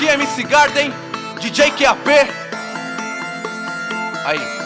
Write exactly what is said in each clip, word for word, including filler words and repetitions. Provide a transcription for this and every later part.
Aqui é M C Garden, D J Q A P. Aí.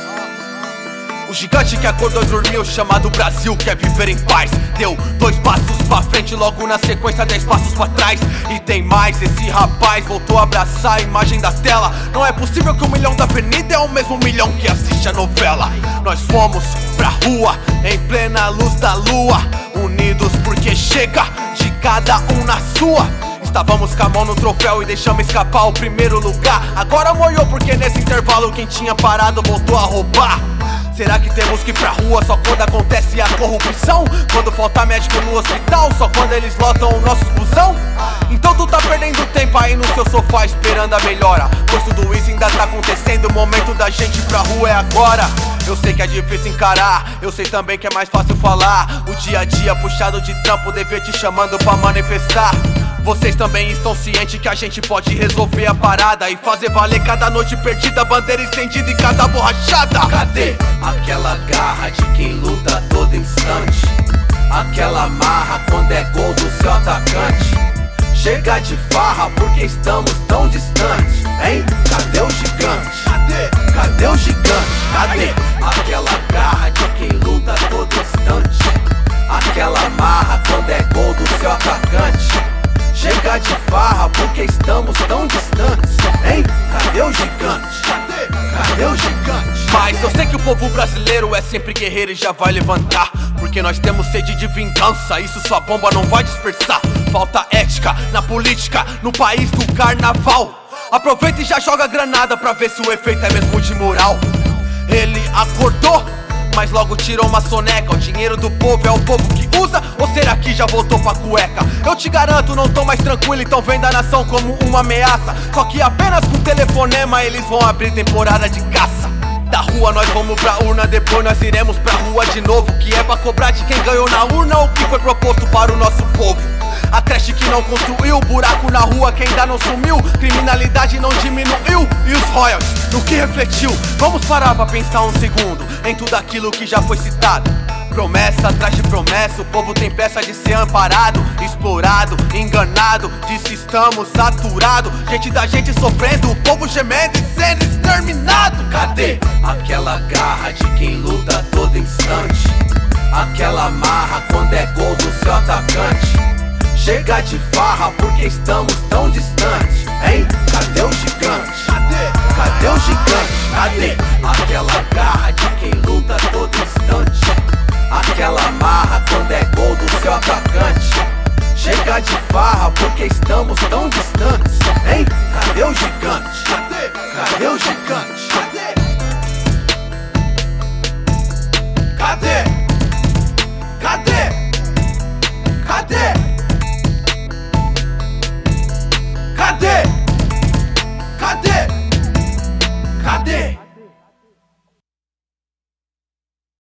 O gigante que acordou e dormiu, chamado Brasil, quer viver em paz. Deu dois passos pra frente, logo na sequência dez passos pra trás. E tem mais, esse rapaz voltou a abraçar a imagem da tela. Não é possível que o milhão da avenida é o mesmo milhão que assiste a novela. Nós fomos pra rua, em plena luz da lua, unidos porque chega de cada um na sua. Estávamos com a mão no troféu e deixamos escapar o primeiro lugar. Agora molhou porque nesse intervalo quem tinha parado voltou a roubar. Será que temos que ir pra rua só quando acontece a corrupção? Quando falta médico no hospital, só quando eles lotam o nosso busão? Então tu tá perdendo tempo aí no seu sofá esperando a melhora, pois tudo isso ainda tá acontecendo, o momento da gente ir pra rua é agora. Eu sei que é difícil encarar, eu sei também que é mais fácil falar. O dia a dia puxado de trampo, dever te chamando pra manifestar. Vocês também estão cientes que a gente pode resolver a parada e fazer valer cada noite perdida, bandeira estendida e cada borrachada. Cadê aquela garra de quem luta a todo instante? Aquela marra quando é gol do seu atacante? Chega de farra porque estamos tão distantes, hein? Cadê o gigante? Cadê? Cadê o gigante? Cadê aquela garra de quem luta a todo instante? Aquela marra quando é gol do seu atacante? Chega de farra porque estamos tão distantes, hein? Cadê o gigante? Cadê? Cadê o gigante? Mas eu sei que o povo brasileiro é sempre guerreiro e já vai levantar, porque nós temos sede de vingança, isso sua bomba não vai dispersar. Falta ética na política, no país do carnaval. Aproveita e já joga granada pra ver se o efeito é mesmo de moral. Ele acordou, mas logo tirou uma soneca. O dinheiro do povo é o povo que usa, ou será que já voltou pra cueca? Eu te garanto, não tô mais tranquilo, então vendo a nação como uma ameaça. Só que apenas com telefonema eles vão abrir temporada de caça. Da rua nós vamos pra urna, depois nós iremos pra rua de novo, que é pra cobrar de quem ganhou na urna o que foi proposto para o nosso povo. A creche que não construiu, buraco na rua que ainda não sumiu, criminalidade não diminuiu e os royalties no que refletiu. Vamos parar pra pensar um segundo em tudo aquilo que já foi citado. Promessa atrás de promessa, o povo tem pressa de ser amparado, explorado, enganado, disse estamos saturados. Gente da gente sofrendo, o povo gemendo e sendo exterminado. Cadê aquela garra de quem luta a todo instante? Aquela marra quando é gol do seu atacante? Chega de farra porque estamos tão distantes, hein? Cadê o gigante? Cadê? Cadê o gigante? Cadê aquela garra de quem luta a todo instante? Aquela marra quando é gol do seu atacante? Chega de farra porque estamos